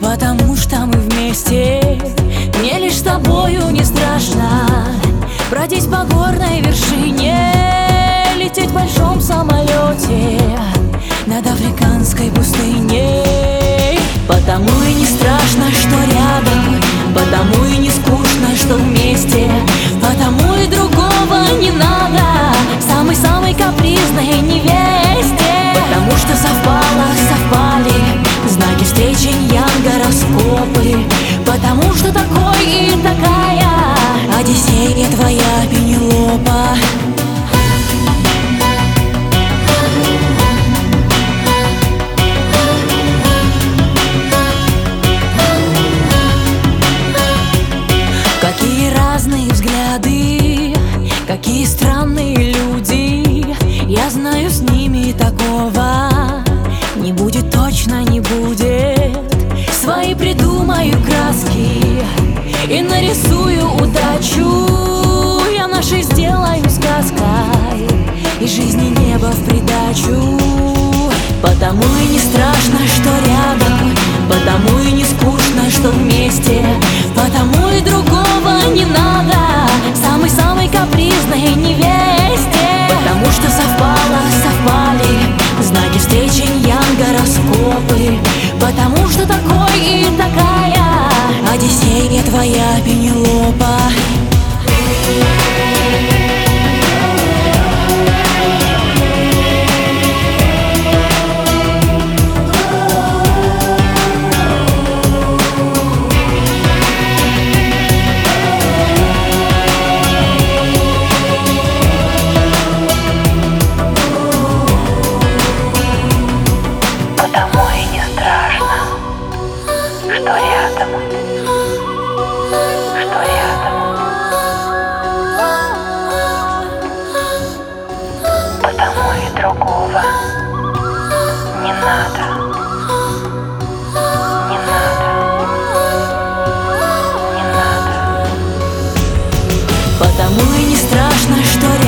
потому что мы вместе. Мне лишь с тобою не страшно бродить по горной вершине, лететь в большом самолете над африканской пустыней. Потому и не страшно, что рядом, потому и не скучно, что вместе, потому и другого не надо самой-самой капризной невесте. Потому что совпали знаки встречи, гороскопы, потому что такой и такая Одиссея твоя Пенелопа. Какие разные взгляды, какие странные люди. Я знаю, с ними такого не будет, точно не будет. Свои придумаю краски и нарисую удачу. Я нашей сделаю сказкой и жизни небо в придачу. Потому и не страшно, что рядом, потому и не скучно, что вместе, потому и другого не надо самой-самой капризной невесте. Потому что совпали знаки встречи, гороскопы, потому что такой и такая Одиссея твоя Пенелопа. Что рядом, потому и другого не надо, не надо. Потому и не страшно, что